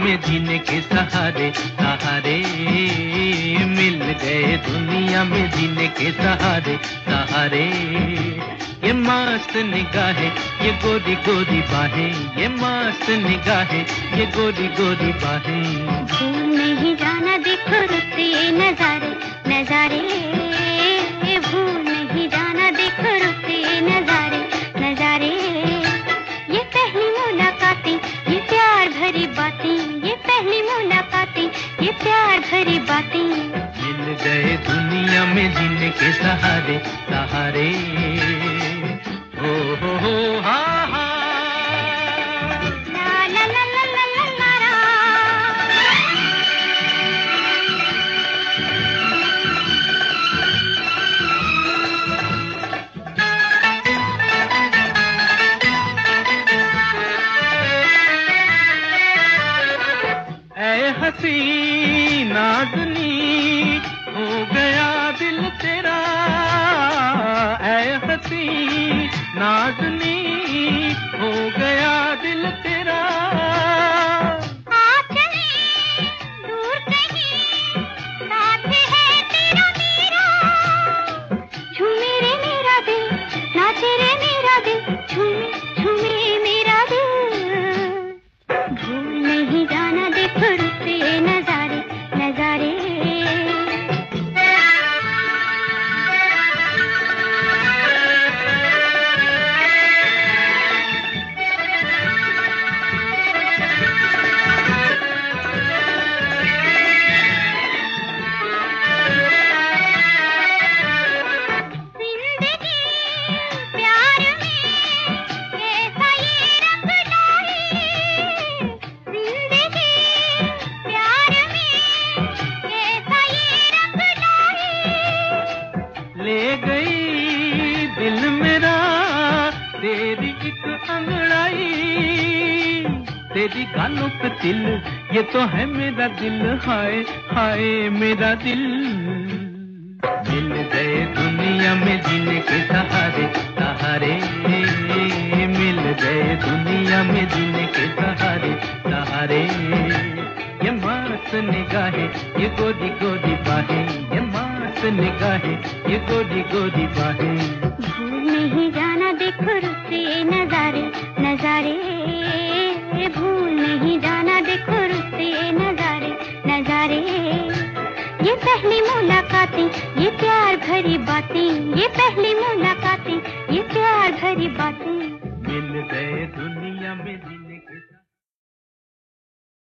में जीने के सहारे सहारे, मिल गए दुनिया में जीने के सहारे सहारे। ये मस्त निगाहें, ये गोरी गोरी बाहें, ये मस्त निगाहें, ये गोरी गोरी बाहें। भूल नहीं जाना देखो रुत ये नजारे नजारे, भूल नहीं जाना देखो रुत ये नजारे नजारे। ये पहली मुलाकातें, ये प्यार भरी बातें, ये पहली मुलाकातें, ये प्यार भरी बातें। मिल गए दुनिया में जीने के सहारे सहारे। हो हा हा। ला ला ला ला ला ला ला ला। ऐ हसी नाज़नी हो गया दिल तेरा, ऐ हसी नाज़नी हो गया दिल तेरा। आ चले दूर कहीं, साथ है तेरा मेरा। झूमे रे मेरा दिल, नाचे रे मेरा दिल, झूमे झूमे मेरा दिल। भूल नहीं जाना देखो रुत ये नजारे नजारे। ले गई दिल मेरा तेरी एक अंगड़ाई, तेरी गालों पे दिल, ये तो है मेरा दिल, हाय हाय मेरा दिल। मिल गए दुनिया में जीने के सहारे सहारे, मिल गए दुनिया में जीने के सहारे सहारे। ये मस्त निगाहें, ये गोरी गोरी बाहें, ये मस्त निगाहें, ये गोरी गोरी बाहें। भूल नहीं जाना देखो रुत ये नजारे नजारे, भूल नहीं जाना देखो रुत ये नजारे नजारे। ये पहली मुलाकातें, ये प्यार भरी बातें, ये पहली मुलाकातें,